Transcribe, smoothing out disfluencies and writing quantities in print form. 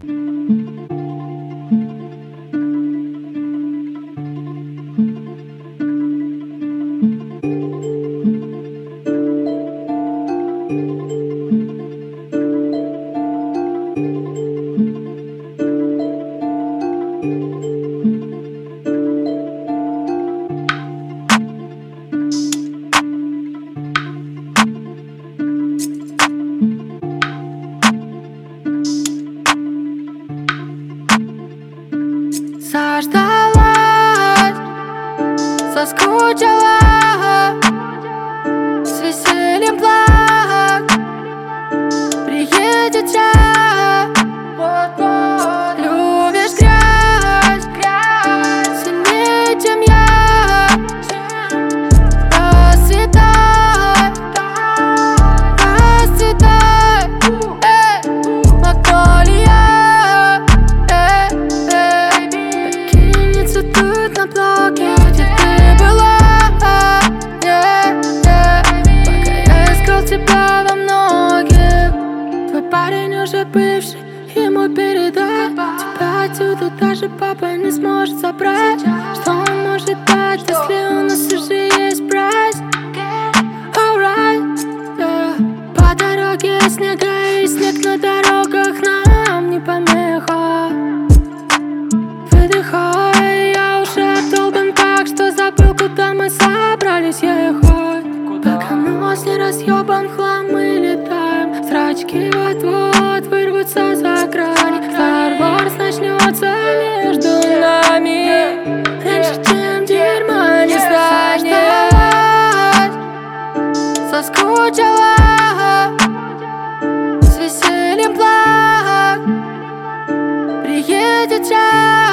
Заждалась, соскучила, с весельем плак приедете. Любишь грязь, сильнее, чем я. Расцветай, расцветай, магнолия, покинется тут на блоке, где ты была, пока я искал тебя во многих. Твой парень уже бывший, ему передай, тебя отсюда даже папа не сможет забрать. Что он может дать, если у нас уже есть прайс? Alright, yeah. По дороге снега и снег на дорогах нам не помеха. Выдыхай, я уже отдолбан так, что забыл, куда мы собрались ехать. Пока нос не разъебан, в хлам мы летаем. Зрачки вот-вот вырвутся за грани. Star Wars начнется между нами раньше, чем дерьма не станет. Соскучила, с весельем плак приедет час.